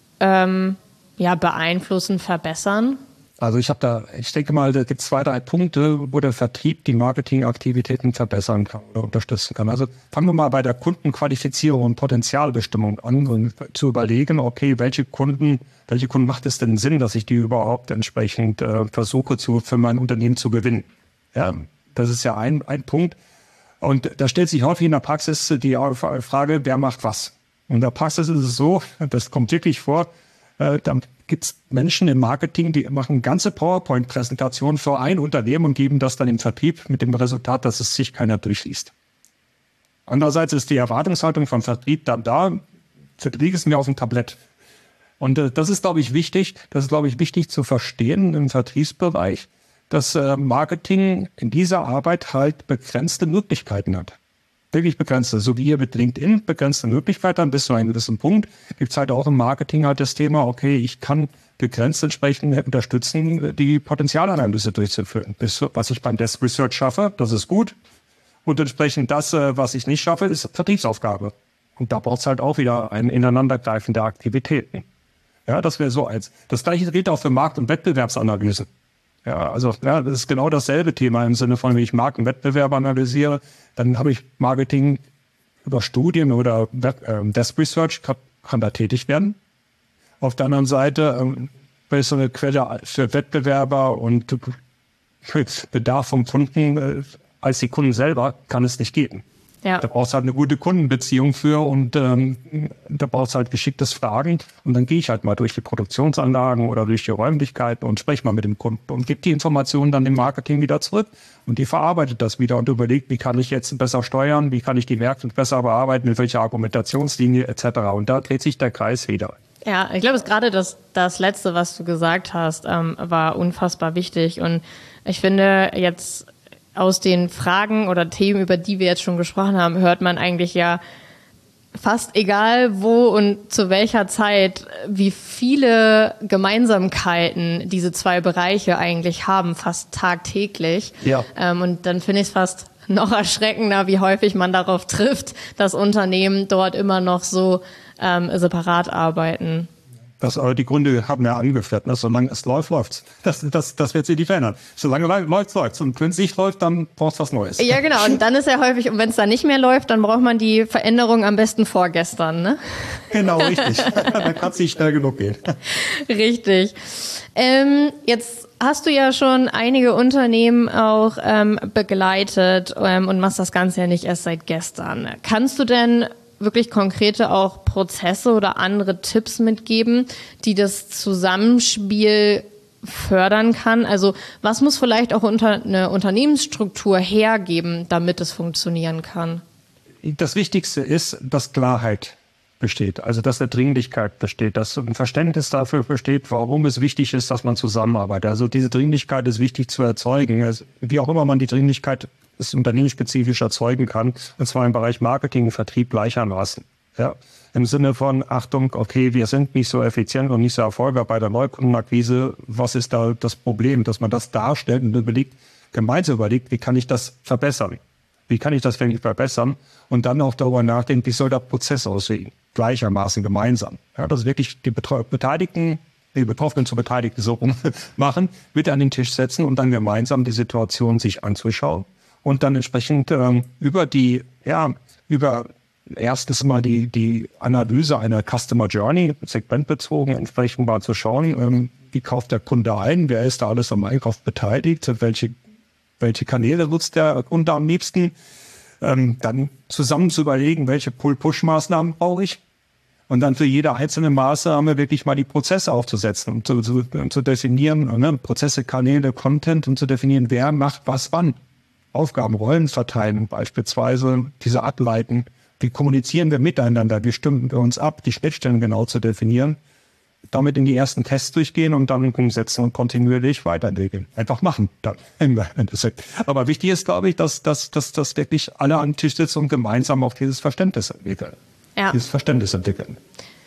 ähm, ja, beeinflussen, verbessern? Also ich habe da, ich denke mal, da gibt es zwei, drei Punkte, wo der Vertrieb die Marketingaktivitäten verbessern kann oder unterstützen kann. Also fangen wir mal bei der Kundenqualifizierung und Potenzialbestimmung an und zu überlegen, okay, welche Kunden, welche Kunden macht es denn Sinn, dass ich die überhaupt entsprechend äh, versuche zu, für mein Unternehmen zu gewinnen? Ja, das ist ja ein, ein Punkt. Und da stellt sich häufig in der Praxis die Frage, wer macht was? Und in der Praxis ist es so, das kommt wirklich vor, äh, da gibt es Menschen im Marketing, die machen ganze PowerPoint-Präsentationen für ein Unternehmen und geben das dann im Vertrieb mit dem Resultat, dass es sich keiner durchliest. Andererseits ist die Erwartungshaltung vom Vertrieb dann da, liegt es mir auf dem Tablett. Und äh, das ist, glaube ich, wichtig, das ist, glaube ich, wichtig zu verstehen im Vertriebsbereich, dass äh, Marketing in dieser Arbeit halt begrenzte Möglichkeiten hat. Wirklich begrenzte. So wie ihr mit LinkedIn begrenzte Möglichkeiten habt, bis zu einem gewissen Punkt, gibt es halt auch im Marketing halt das Thema, okay, ich kann begrenzt entsprechend unterstützen, die Potenzialanalyse durchzuführen. Bis, was ich beim Desk Research schaffe, das ist gut. Und entsprechend das, was ich nicht schaffe, ist Vertriebsaufgabe. Und da braucht es halt auch wieder ein Ineinandergreifen der Aktivitäten. Ja, das wäre so eins. Das gleiche gilt auch für Markt- und Wettbewerbsanalyse. Ja, also ja, das ist genau dasselbe Thema im Sinne von, wenn ich Markt- und Wettbewerb analysiere, dann habe ich Marketing über Studien oder Web, äh, Desk Research kann, kann da tätig werden. Auf der anderen Seite ähm, bessere Quelle für Wettbewerber und Bedarf vom Kunden äh, als die Kunden selber kann es nicht geben. Ja. Da brauchst du halt eine gute Kundenbeziehung für und ähm, da brauchst du halt geschicktes Fragen und dann gehe ich halt mal durch die Produktionsanlagen oder durch die Räumlichkeiten und spreche mal mit dem Kunden und gebe die Informationen dann im Marketing wieder zurück und die verarbeitet das wieder und überlegt, wie kann ich jetzt besser steuern, wie kann ich die Märkte besser bearbeiten, mit welcher Argumentationslinie et cetera. Und da dreht sich der Kreis wieder. Ja, ich glaube, es gerade das, das Letzte, was du gesagt hast, ähm, war unfassbar wichtig und ich finde jetzt aus den Fragen oder Themen, über die wir jetzt schon gesprochen haben, hört man eigentlich ja fast egal wo und zu welcher Zeit, wie viele Gemeinsamkeiten diese zwei Bereiche eigentlich haben, fast tagtäglich. Ja. Ähm, und dann finde ich es fast noch erschreckender, wie häufig man darauf trifft, dass Unternehmen dort immer noch so ähm, separat arbeiten. Das, aber die Gründe haben ja angeführt, ne? Solange es läuft, läuft's. Das, das, das wird sich nicht verändern. Solange läuft, läuft's. Und wenn es nicht läuft, dann brauchst du was Neues. Ja, genau. Und dann ist ja häufig, und wenn es dann nicht mehr läuft, dann braucht man die Veränderung am besten vorgestern, ne? Genau, richtig. Dann kann es nicht schnell genug gehen. Richtig. Ähm, jetzt hast du ja schon einige Unternehmen auch ähm, begleitet ähm, und machst das Ganze ja nicht erst seit gestern. Kannst du denn wirklich konkrete auch Prozesse oder andere Tipps mitgeben, die das Zusammenspiel fördern kann? Also was muss vielleicht auch unter eine Unternehmensstruktur hergeben, damit es funktionieren kann? Das Wichtigste ist, dass Klarheit besteht, also dass eine Dringlichkeit besteht, dass ein Verständnis dafür besteht, warum es wichtig ist, dass man zusammenarbeitet. Also diese Dringlichkeit ist wichtig zu erzeugen. Also wie auch immer man die Dringlichkeit ist unternehmensspezifisch erzeugen kann, und zwar im Bereich Marketing und Vertrieb gleichermaßen. Ja, im Sinne von, Achtung, okay, wir sind nicht so effizient und nicht so erfolgreich bei der Neukundenakquise. Was ist da das Problem? Dass man das darstellt und überlegt, gemeinsam überlegt, wie kann ich das verbessern? Wie kann ich das wirklich verbessern? Und dann auch darüber nachdenken, wie soll der Prozess aussehen? Gleichermaßen gemeinsam. Ja, dass wirklich die Beteiligten, die Betroffenen zu Beteiligten so machen, mit an den Tisch setzen und dann gemeinsam die Situation sich anzuschauen. Und dann entsprechend ähm, über die, ja, über erstes mal die, die Analyse einer Customer Journey, segmentbezogen, entsprechend mal zu schauen, ähm, wie kauft der Kunde ein, wer ist da alles am Einkauf beteiligt, welche, welche Kanäle nutzt der Kunde am liebsten, ähm, dann zusammen zu überlegen, welche Pull-Push-Maßnahmen brauche ich und dann für jede einzelne Maßnahme wirklich mal die Prozesse aufzusetzen und zu, zu, zu definieren, ne, Prozesse, Kanäle, Content und zu definieren, wer macht was wann. Aufgabenrollen verteilen beispielsweise, diese ableiten wie kommunizieren wir miteinander, wie stimmen wir uns ab, die Schnittstellen genau zu definieren, damit in die ersten Tests durchgehen und dann umsetzen und kontinuierlich weiterentwickeln. Einfach machen. Dann. Aber wichtig ist, glaube ich, dass, dass, dass, dass wirklich alle an den Tisch sitzen und gemeinsam auch dieses Verständnis entwickeln. Ja. Dieses Verständnis entwickeln.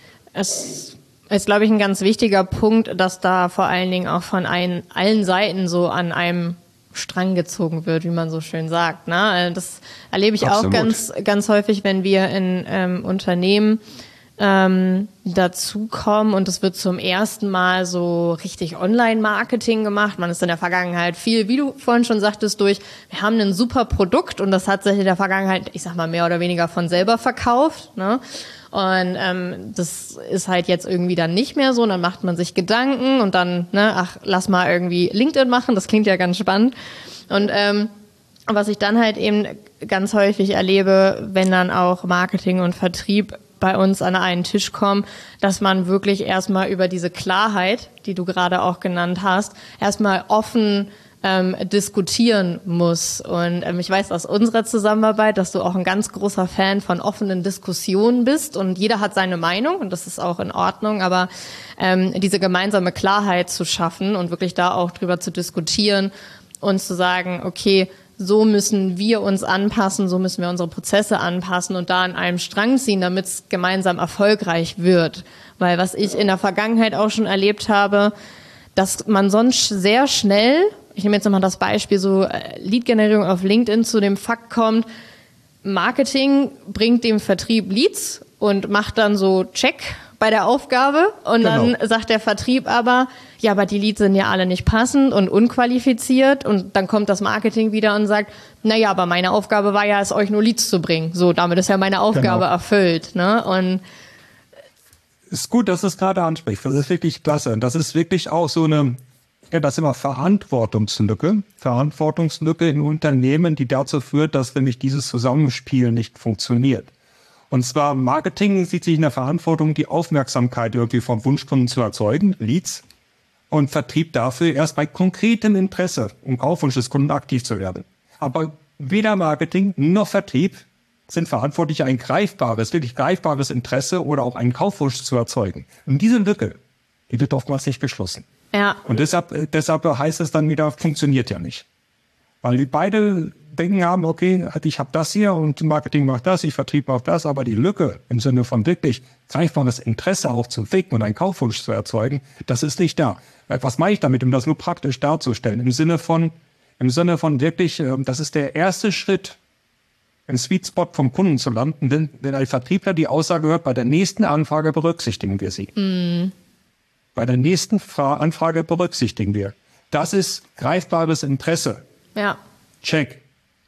Es ist, glaube ich, ein ganz wichtiger Punkt, dass da vor allen Dingen auch von ein, allen Seiten so an einem Strang gezogen wird, wie man so schön sagt. Ne? Das erlebe ich Absolut. auch ganz, ganz häufig, wenn wir in ähm, Unternehmen ähm, dazukommen und es wird zum ersten Mal so richtig Online-Marketing gemacht. Man ist in der Vergangenheit viel, wie du vorhin schon sagtest, durch, wir haben ein super Produkt und das hat sich in der Vergangenheit, ich sag mal, mehr oder weniger von selber verkauft. Ne? Und ähm, das ist halt jetzt irgendwie dann nicht mehr so. Und dann macht man sich Gedanken und dann, ne, ach, lass mal irgendwie LinkedIn machen. Das klingt ja ganz spannend. Und ähm, was ich dann halt eben ganz häufig erlebe, wenn dann auch Marketing und Vertrieb bei uns an einen Tisch kommen, dass man wirklich erstmal über diese Klarheit, die du gerade auch genannt hast, erstmal offen ähm, diskutieren muss. Und ähm, ich weiß aus unserer Zusammenarbeit, dass du auch ein ganz großer Fan von offenen Diskussionen bist und jeder hat seine Meinung und das ist auch in Ordnung, aber ähm, diese gemeinsame Klarheit zu schaffen und wirklich da auch drüber zu diskutieren und zu sagen, okay, so müssen wir uns anpassen, so müssen wir unsere Prozesse anpassen und da an einem Strang ziehen, damit es gemeinsam erfolgreich wird. Weil was ich in der Vergangenheit auch schon erlebt habe, dass man sonst sehr schnell, ich nehme jetzt nochmal das Beispiel, so Lead-Generierung auf LinkedIn zu dem Fakt kommt, Marketing bringt dem Vertrieb Leads und macht dann so Check bei der Aufgabe und genau. Dann sagt der Vertrieb aber, ja, aber die Leads sind ja alle nicht passend und unqualifiziert und dann kommt das Marketing wieder und sagt, naja, aber meine Aufgabe war ja, es euch nur Leads zu bringen. So, damit ist ja meine Aufgabe genau. erfüllt. Ne? Und ist gut, dass du es gerade ansprichst. Das ist wirklich klasse. Und das ist wirklich auch so eine, ja, das ist immer Verantwortungslücke. Verantwortungslücke in Unternehmen, die dazu führt, dass nämlich dieses Zusammenspiel nicht funktioniert. Und zwar Marketing sieht sich in der Verantwortung, die Aufmerksamkeit irgendwie vom Wunschkunden zu erzeugen, Leads, und Vertrieb dafür erst bei konkretem Interesse, um Kaufwunsch des Kunden aktiv zu werden. Aber weder Marketing noch Vertrieb sind verantwortlich, ein greifbares, wirklich greifbares Interesse oder auch einen Kaufwunsch zu erzeugen. Und diese Lücke, die wird oftmals nicht geschlossen. Ja. Und deshalb, deshalb heißt es dann wieder, funktioniert ja nicht. Weil die beide denken haben, okay, ich habe das hier und Marketing macht das, ich Vertrieb macht das, aber die Lücke im Sinne von wirklich greifbares Interesse auch zu wecken und einen Kaufwunsch zu erzeugen, das ist nicht da. Was meine ich damit, um das nur praktisch darzustellen? Im Sinne von, im Sinne von wirklich, das ist der erste Schritt, im Sweet Spot vom Kunden zu landen, wenn, wenn ein Vertriebler die Aussage hört, bei der nächsten Anfrage berücksichtigen wir sie. Mm. Bei der nächsten Fra- Anfrage berücksichtigen wir. Das ist greifbares Interesse. Ja. Check.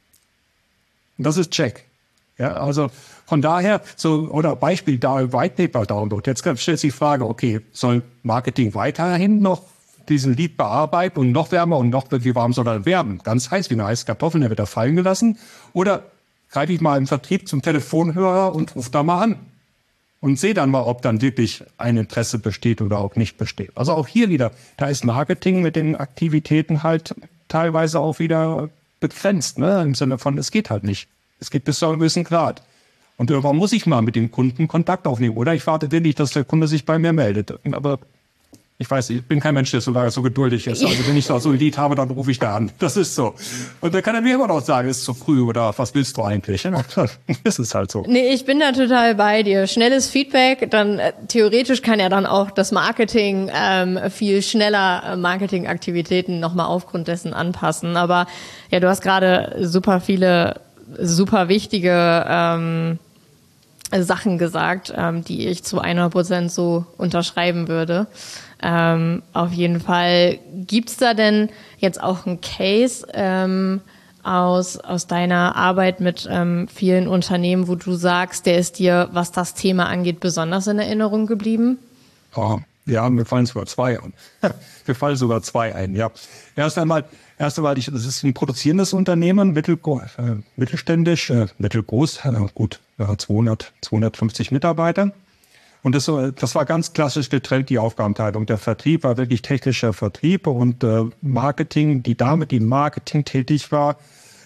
Das ist Check. Ja, also von daher, so, oder Beispiel da, White Paper Download. Jetzt stellt sich die Frage, okay, soll Marketing weiterhin noch diesen Lead bearbeiten und noch wärmer und noch, wie warm soll er werden? Ganz heiß, wie eine heiße Kartoffel, der wird da fallen gelassen. Oder greife ich mal im Vertrieb zum Telefonhörer und rufe da mal an. Und sehe dann mal, ob dann wirklich ein Interesse besteht oder auch nicht besteht. Also auch hier wieder, da ist Marketing mit den Aktivitäten halt teilweise auch wieder begrenzt, ne? Im Sinne von, es geht halt nicht. Es geht bis zu einem gewissen Grad. Und irgendwann muss ich mal mit dem Kunden Kontakt aufnehmen. Oder ich warte wirklich, dass der Kunde sich bei mir meldet. Aber ich weiß, ich bin kein Mensch, der so lange so geduldig ist. Also wenn ich da so ein Lied habe, dann rufe ich da an. Das ist so. Und dann kann er mir immer noch sagen, es ist zu früh oder was willst du eigentlich? Das ist halt so. Nee, ich bin da total bei dir. Schnelles Feedback, dann äh, theoretisch kann ja dann auch das Marketing ähm, viel schneller äh, Marketingaktivitäten nochmal aufgrund dessen anpassen. Aber ja, du hast gerade super viele, super wichtige ähm, Sachen gesagt, ähm, die ich zu hundert Prozent so unterschreiben würde. Ähm, auf jeden Fall. Gibt's da denn jetzt auch einen Case ähm, aus, aus deiner Arbeit mit ähm, vielen Unternehmen, wo du sagst, der ist dir, was das Thema angeht, besonders in Erinnerung geblieben? Oh, ja, mir fallen sogar zwei ein. Mir fallen sogar zwei ein, ja. Erst einmal, erst einmal, ich, das ist ein produzierendes Unternehmen, mittelgro- äh, mittelständisch, äh, mittelgroß, äh, gut, äh, zweihundert, zweihundertfünfzig Mitarbeiter. Und das, das war ganz klassisch getrennt, die Aufgabenteilung. Der Vertrieb war wirklich technischer Vertrieb und äh, Marketing, die Dame, die im Marketing tätig war,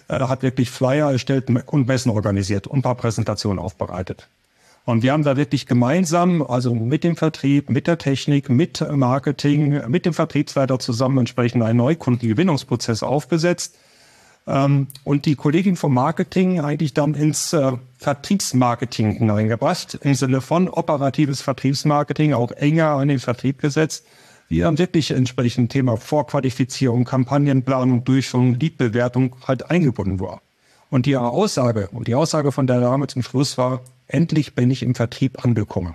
äh, hat wirklich Flyer erstellt und Messen organisiert und ein paar Präsentationen aufbereitet. Und wir haben da wirklich gemeinsam, also mit dem Vertrieb, mit der Technik, mit Marketing, mit dem Vertriebsleiter zusammen entsprechend einen Neukundengewinnungsprozess aufgesetzt. Ähm, und die Kollegin vom Marketing eigentlich dann ins äh, Vertriebsmarketing hineingebracht, im Sinne von operatives Vertriebsmarketing, auch enger an den Vertrieb gesetzt. Wir haben wirklich entsprechend Thema Vorqualifizierung, Kampagnenplanung, Durchführung, Leadbewertung halt eingebunden war. Und die Aussage, und die Aussage von der Dame zum Schluss war, endlich bin ich im Vertrieb angekommen.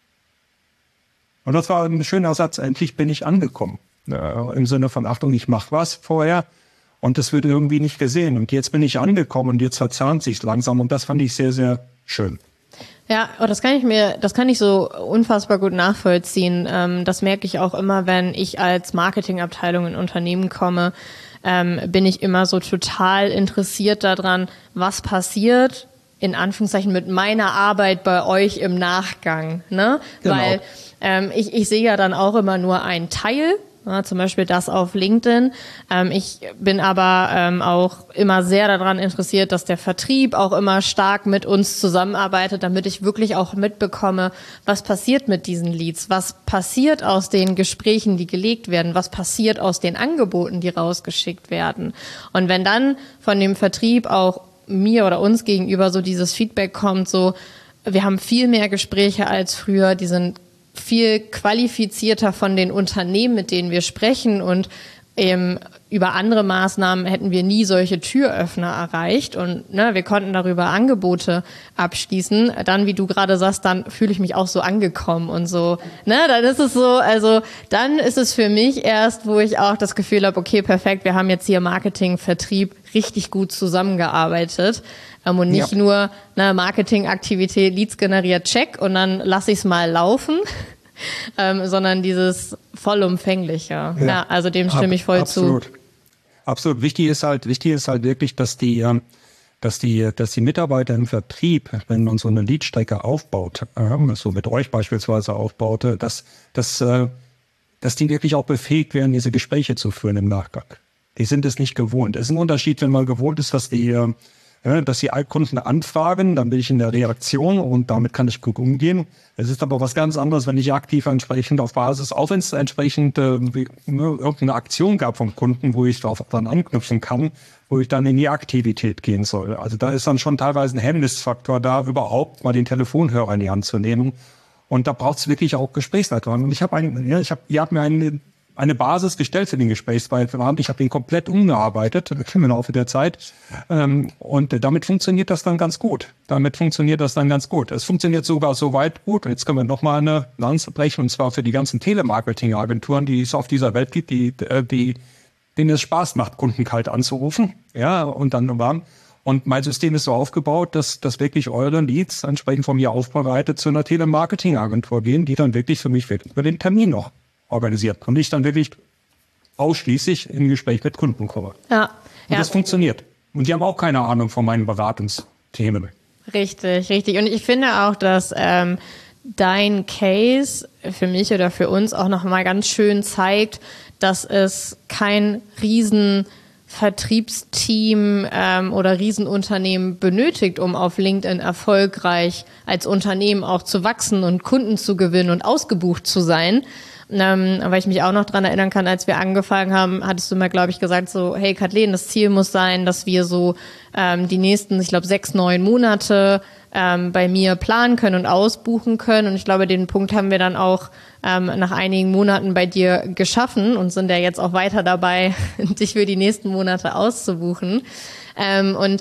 Und das war ein schöner Satz, endlich bin ich angekommen. Äh, Im Sinne von, Achtung, ich mache was vorher und das wird irgendwie nicht gesehen. Und jetzt bin ich angekommen und jetzt verzahnt sich langsam und das fand ich sehr, sehr schön. Ja, oh, das kann ich mir, das kann ich so unfassbar gut nachvollziehen. Ähm, das merke ich auch immer, wenn ich als Marketingabteilung in Unternehmen komme, ähm, bin ich immer so total interessiert daran, was passiert, in Anführungszeichen, mit meiner Arbeit bei euch im Nachgang, ne? Genau. Weil ähm, ich, ich sehe ja dann auch immer nur einen Teil, ja, zum Beispiel das auf LinkedIn. Ähm, ich bin aber ähm, auch immer sehr daran interessiert, dass der Vertrieb auch immer stark mit uns zusammenarbeitet, damit ich wirklich auch mitbekomme, was passiert mit diesen Leads, was passiert aus den Gesprächen, die gelegt werden, was passiert aus den Angeboten, die rausgeschickt werden. Und wenn dann von dem Vertrieb auch mir oder uns gegenüber so dieses Feedback kommt, so, wir haben viel mehr Gespräche als früher, die sind viel qualifizierter von den Unternehmen, mit denen wir sprechen und ähm, über andere Maßnahmen hätten wir nie solche Türöffner erreicht und ne, wir konnten darüber Angebote abschließen. Dann, wie du gerade sagst, dann fühle ich mich auch so angekommen und so. Ne, dann ist es so, also dann ist es für mich erst, wo ich auch das Gefühl habe, okay, perfekt, wir haben jetzt hier Marketing, Vertrieb richtig gut zusammengearbeitet. Ähm, und nicht ja. nur ne, Marketingaktivität, Leads generiert, check und dann lasse ich es mal laufen. Ähm, sondern dieses vollumfängliche. Ja, ja also dem stimme Ab, ich voll absolut. zu. Absolut. Wichtig ist halt, wichtig ist halt wirklich, dass die, dass die, dass die Mitarbeiter im Vertrieb, wenn man so eine Leadstrecke aufbaut, äh, so mit euch beispielsweise aufbaute, dass, dass, äh, dass die wirklich auch befähigt werden, diese Gespräche zu führen im Nachgang. Die sind es nicht gewohnt. Es ist ein Unterschied, wenn man gewohnt ist, dass die, äh, Ja, dass die Altkunden anfragen, dann bin ich in der Reaktion und damit kann ich gut umgehen. Es ist aber was ganz anderes, wenn ich aktiv entsprechend auf Basis, auch wenn es entsprechend äh, irgendeine Aktion gab vom Kunden, wo ich darauf dann anknüpfen kann, wo ich dann in die Aktivität gehen soll. Also da ist dann schon teilweise ein Hemmnisfaktor da, überhaupt mal den Telefonhörer in die Hand zu nehmen. Und da braucht es wirklich auch Gesprächsleitungen. Und ich habe einen, ja, ich habe, ihr habt mir einen eine Basis gestellt für den Gesprächsbeitrag. Ich habe den komplett umgearbeitet im Laufe der Zeit. Und damit funktioniert das dann ganz gut. Damit funktioniert das dann ganz gut. Es funktioniert sogar so weit gut. Jetzt können wir nochmal eine Lanze brechen, und zwar für die ganzen Telemarketing-Agenturen, die es auf dieser Welt gibt, die, die, denen es Spaß macht, Kunden kalt anzurufen. Ja, und dann waren. Und mein System ist so aufgebaut, dass, dass wirklich eure Leads entsprechend von mir aufbereitet zu einer Telemarketing-Agentur gehen, die dann wirklich für mich über den Termin noch organisiert und ich dann wirklich ausschließlich im Gespräch mit Kunden komme. Ja, und ja. das funktioniert. Und die haben auch keine Ahnung von meinen Beratungsthemen. Richtig, richtig. Und ich finde auch, dass ähm, dein Case für mich oder für uns auch nochmal ganz schön zeigt, dass es kein riesen Vertriebsteam ähm, oder Riesenunternehmen benötigt, um auf LinkedIn erfolgreich als Unternehmen auch zu wachsen und Kunden zu gewinnen und ausgebucht zu sein. Ähm, weil ich mich auch noch dran erinnern kann, als wir angefangen haben, hattest du mir, glaube ich, gesagt, so, hey Kathleen, das Ziel muss sein, dass wir so ähm, die nächsten, ich glaube, sechs, neun Monate ähm, bei mir planen können und ausbuchen können. Und ich glaube, den Punkt haben wir dann auch ähm, nach einigen Monaten bei dir geschaffen und sind ja jetzt auch weiter dabei, dich für die nächsten Monate auszubuchen. Ähm, und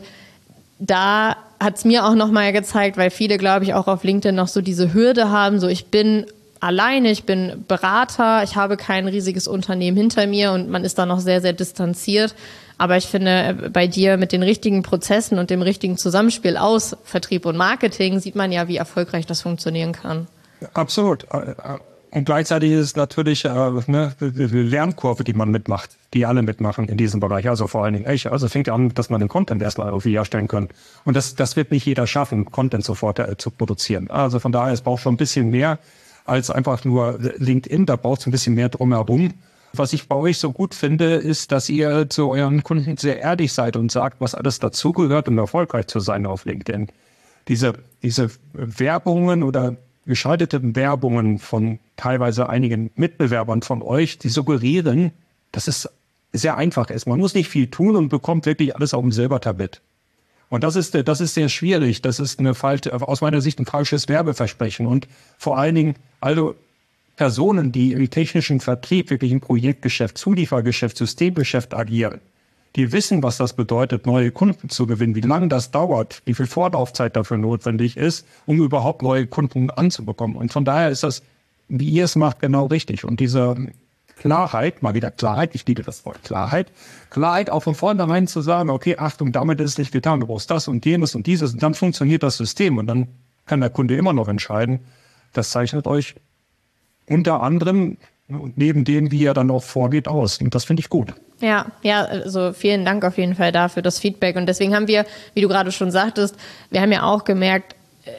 da hat es mir auch nochmal gezeigt, weil viele, glaube ich, auch auf LinkedIn noch so diese Hürde haben, so ich bin alleine, ich bin Berater, ich habe kein riesiges Unternehmen hinter mir und man ist da noch sehr, sehr distanziert. Aber ich finde, bei dir mit den richtigen Prozessen und dem richtigen Zusammenspiel aus Vertrieb und Marketing sieht man ja, wie erfolgreich das funktionieren kann. Absolut. Und gleichzeitig ist es natürlich äh, eine Lernkurve, die man mitmacht, die alle mitmachen in diesem Bereich. Also vor allen Dingen ich. Also fängt an, dass man den Content erstmal irgendwie herstellen kann. Und das, das wird nicht jeder schaffen, Content sofort äh, zu produzieren. Also von daher, es braucht schon ein bisschen mehr als einfach nur LinkedIn, da braucht es ein bisschen mehr drumherum. Was ich bei euch so gut finde, ist, dass ihr zu euren Kunden sehr ehrlich seid und sagt, was alles dazugehört, um erfolgreich zu sein auf LinkedIn. Diese, diese Werbungen oder geschaltete Werbungen von teilweise einigen Mitbewerbern von euch, die suggerieren, dass es sehr einfach ist. Man muss nicht viel tun und bekommt wirklich alles auf dem Silbertablett. Und das ist, das ist sehr schwierig. Das ist eine falsche, aus meiner Sicht ein falsches Werbeversprechen. Und vor allen Dingen, also Personen, die im technischen Vertrieb, wirklich im Projektgeschäft, Zuliefergeschäft, Systemgeschäft agieren, die wissen, was das bedeutet, neue Kunden zu gewinnen, wie lange das dauert, wie viel Vorlaufzeit dafür notwendig ist, um überhaupt neue Kunden anzubekommen. Und von daher ist das, wie ihr es macht, genau richtig. Und diese Klarheit, mal wieder Klarheit, ich liebe das Wort Klarheit, Klarheit auch von vornherein zu sagen, okay, Achtung, damit ist es nicht getan, du brauchst das und jenes und dieses und dann funktioniert das System und dann kann der Kunde immer noch entscheiden. Das zeichnet euch unter anderem neben dem, wie er dann auch vorgeht, aus. Und das finde ich gut. Ja, ja, also vielen Dank auf jeden Fall dafür, das Feedback. Und deswegen haben wir, wie du gerade schon sagtest, wir haben ja auch gemerkt,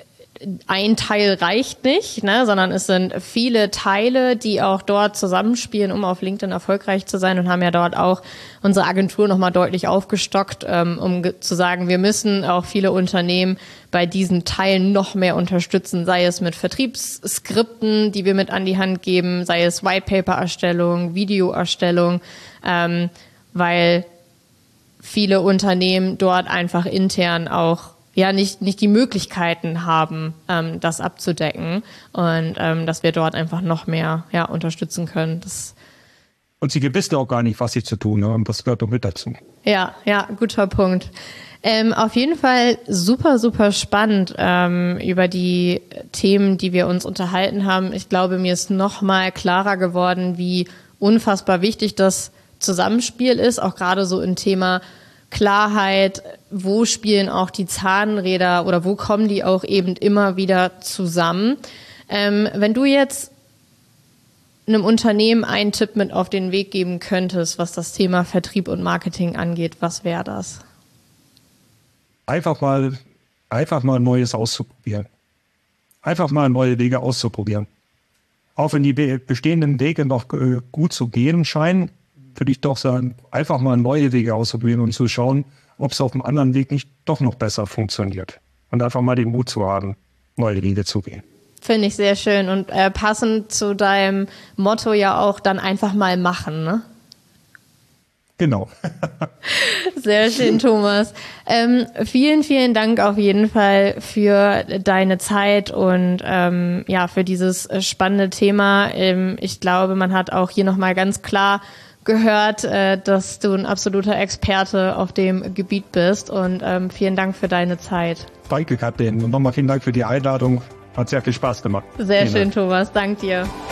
ein Teil reicht nicht, ne, sondern es sind viele Teile, die auch dort zusammenspielen, um auf LinkedIn erfolgreich zu sein und haben ja dort auch unsere Agentur nochmal deutlich aufgestockt, ähm, um ge- zu sagen, wir müssen auch viele Unternehmen bei diesen Teilen noch mehr unterstützen, sei es mit Vertriebsskripten, die wir mit an die Hand geben, sei es Whitepaper-Erstellung, Videoerstellung, ähm, weil viele Unternehmen dort einfach intern auch ja nicht nicht die Möglichkeiten haben, ähm, das abzudecken und ähm, dass wir dort einfach noch mehr ja unterstützen können. Das und sie wissen auch gar nicht, was sie zu tun haben. Das gehört doch mit dazu. Ja, ja, guter Punkt. Ähm, auf jeden Fall super, super spannend ähm, über die Themen, die wir uns unterhalten haben. Ich glaube, mir ist noch mal klarer geworden, wie unfassbar wichtig das Zusammenspiel ist, auch gerade so im Thema Klarheit, wo spielen auch die Zahnräder oder wo kommen die auch eben immer wieder zusammen. Ähm, wenn du jetzt einem Unternehmen einen Tipp mit auf den Weg geben könntest, was das Thema Vertrieb und Marketing angeht, was wäre das? Einfach mal, einfach mal Neues auszuprobieren. Einfach mal neue Wege auszuprobieren. Auch wenn die bestehenden Wege noch äh, gut zu gehen scheinen, würde ich doch sagen, einfach mal neue Wege ausprobieren und zu schauen, ob es auf dem anderen Weg nicht doch noch besser funktioniert. Und einfach mal den Mut zu haben, neue Wege zu gehen. Finde ich sehr schön und äh, passend zu deinem Motto ja auch dann einfach mal machen, ne? Genau. Sehr schön, Thomas. Ähm, vielen, vielen Dank auf jeden Fall für deine Zeit und ähm, ja für dieses spannende Thema. Ähm, ich glaube, man hat auch hier nochmal ganz klar gehört, äh, dass du ein absoluter Experte auf dem Gebiet bist und ähm, vielen Dank für deine Zeit. Danke, Katrin. Und nochmal vielen Dank für die Einladung. Hat sehr viel Spaß gemacht. Sehr vielen schön, Dank. Thomas. Dank dir.